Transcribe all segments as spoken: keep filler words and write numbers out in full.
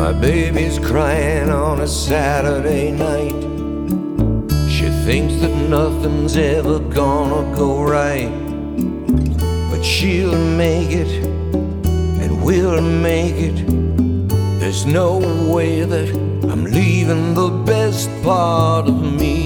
My baby's crying on a Saturday night. She thinks that nothing's ever gonna go right, but she'll make it, and we'll make it. There's no way that I'm leaving the best part of me.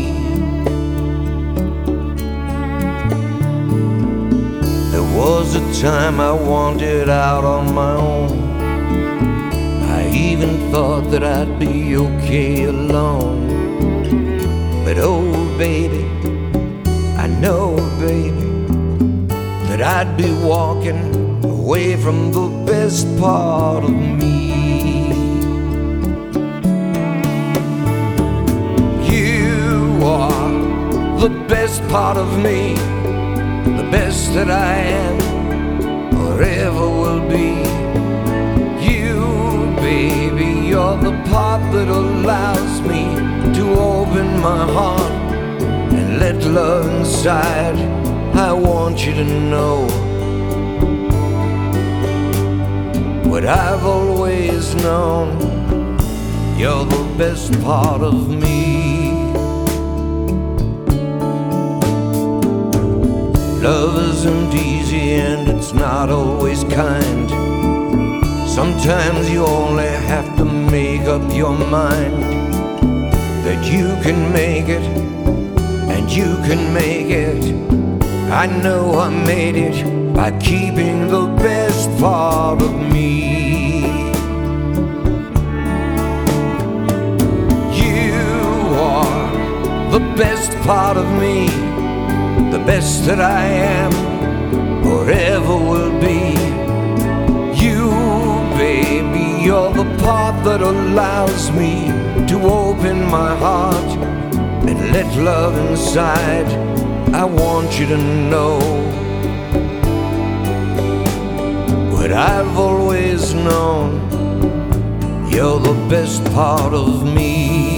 There was a time I wandered out on my own. I even thought that I'd be okay alone. But oh baby, I know baby, that I'd be walking away from the best part of me. You are the best part of me, the best that I am or ever will be. You, baby, you're the part that allows me to open my heart and let love inside. I want you to know what I've always known. You're the best part of me. Love isn't easy and it's not always kind. Sometimes you only have to make up your mind that you can make it, and you can make it. I know I made it by keeping the best part of me. You are the best part of me, the best that I am or ever will be. You, baby, you're the part that allows me to open my heart and let love inside. I want you to know what I've always known. You're the best part of me.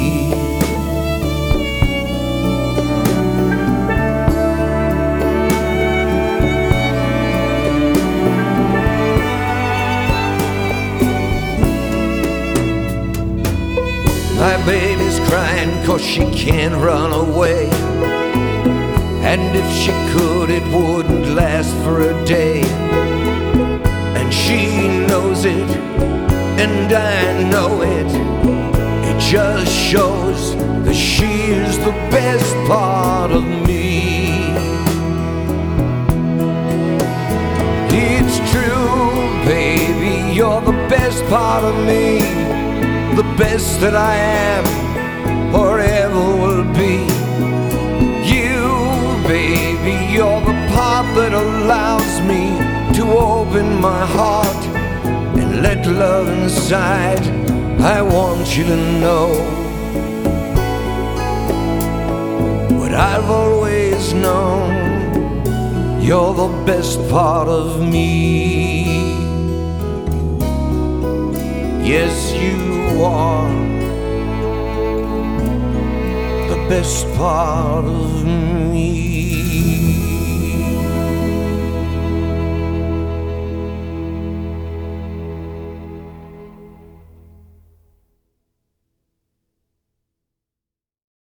My baby's crying 'cause she can't run away, and if she could it wouldn't last for a day. And she knows it, and I know it. It just shows that she is the best part of me. It's true, baby, you're the best part of me, the best that I am or ever will be. You, baby, you're the part that allows me to open my heart and let love inside. I want you to know what I've always known. You're the best part of me. Yes, you are the best part of me.